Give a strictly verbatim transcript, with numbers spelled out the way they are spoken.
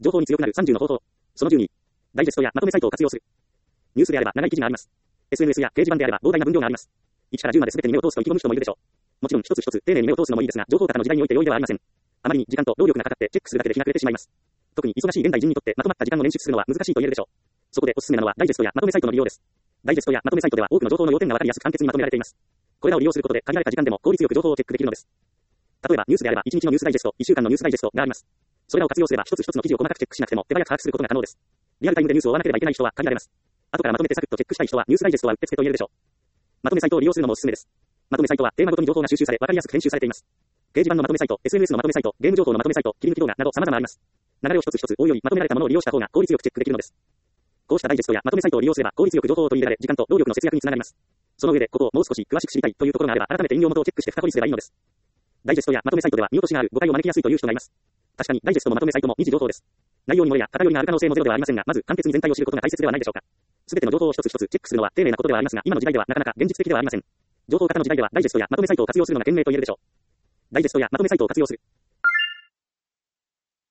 情報に強くなるさんじゅうの方法。そのじゅうに、ダイジェストやまとめサイトを活用する。ニュースであれば長い記事があります。エスエヌエス や掲示板であれば膨大な分量があります。いちからじゅうまで全てに目を通すと意気込む人もいるでしょう。もちろん一つ一つ丁寧に目を通すのもいいですが、情報型の時代において容易ではありません。あまりに時間と労力がかかってチェックするだけで日が暮れてしまいます。特に忙しい現代人にとってまとまった時間を捻出するのは難しいと言えるでしょう。そこでおすすめなのはダイジェストやまとめサイトの利用です。ダイジェストやまとめサイトでは多くの情報の要点がわかりやすく簡潔にまとめられています。これらを利用することで限られた時間でも効率よく情報をチェックできるのです。例えばニュースであればいちにちのニュースダイジェスト、いっしゅうかんのニュースダイジェストがあります。それらを活用すれば一つ一つの記事を細かくチェックしなくても手早く把握することが可能です。リアルタイムでニュースを追わなければいけない人は限られます。後からまとめてサクッとチェックしたい人はニュースダイジェストはうってつけと言えるでしょう。まとめサイトを利用するのもおすすめです。まとめサイトはテーマごとに情報が収集され分かりやすく編集されています。掲示板のまとめサイト、エスエヌエス のまとめサイト、ゲーム情報のまとめサイト、切り抜き動画など様々あります。流れを一つ一つ追うよりまとめられたものを利用した方が効率よくチェックできるのです。こうしたダイジェストやまとめサイトを利用すれば効率よく情報を取り入れられ、時間と労力の節約につながります。その上で、ここをもう少し詳しく知りたいというところがあれば、改めて引用元をチェックして深掘りすればいいのです。ダイジェストやまとめサイトでは見落としがある、誤解を招きやすいという人がいます。確かにダイジェストもまとめサイトも二次情報です。内容に漏れや偏りがある可能性もゼロではありませんが、まず簡潔に全体を知ることが大切ではないでしょうか。すべての情報を一つ一つチェックするのは丁寧なことではありますが、今の時代ではなかなか現実的ではありません。情報型の時代ではダイジェストやまとめサイトを活用するのが賢明と言えるでしょう。ダイジェストやまとめサイトを活用する。